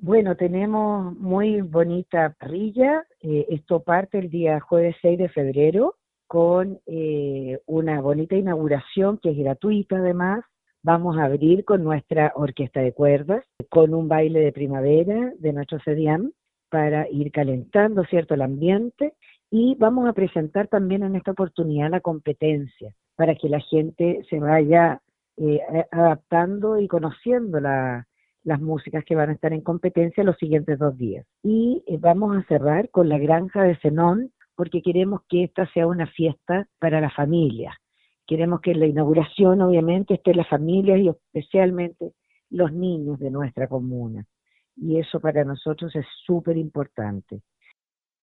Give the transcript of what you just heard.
Bueno, tenemos muy bonita parrilla. Esto parte el día jueves 6 de febrero con una bonita inauguración que es gratuita además. Vamos a abrir con nuestra orquesta de cuerdas, con un baile de primavera de nuestro CEDIAM para ir calentando, ¿cierto?, el ambiente. Y vamos a presentar también en esta oportunidad la competencia para que la gente se vaya adaptando y conociendo las músicas que van a estar en competencia los siguientes 2 días. Y vamos a cerrar con la granja de Zenón, porque queremos que esta sea una fiesta para la familia. Queremos que en la inauguración, obviamente, estén las familias y especialmente los niños de nuestra comuna. Y eso para nosotros es súper importante.